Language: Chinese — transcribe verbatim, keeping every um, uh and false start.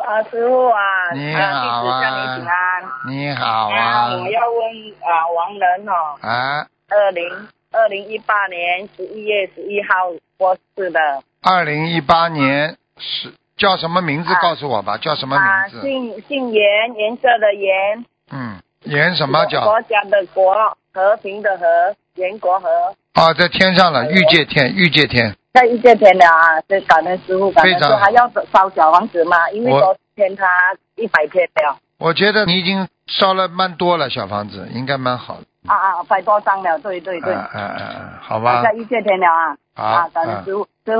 啊，师傅啊， 你好啊， 弟子向你请安。 你好啊。 啊，我要问啊，王仁哦。 啊。 二零二零一八年十一月十一号过世的。 二零一八年是叫什么名字？ 啊、 告诉我吧，叫什么名字？ 啊，姓姓严，颜色的颜。 嗯，严什么叫？ 国家的国，和平的和，严国和。 哦，在天上了，御界天，御界天。 在御界天了啊，这感恩师傅，感恩师傅。还要烧小房子吗？因为昨天他一百片了。 我觉得你已经烧了蛮多了，小房子应该蛮好的。 啊啊，百多张了，对对对。 啊啊啊，好吧。 在御界天了啊。 好啊，感恩师傅。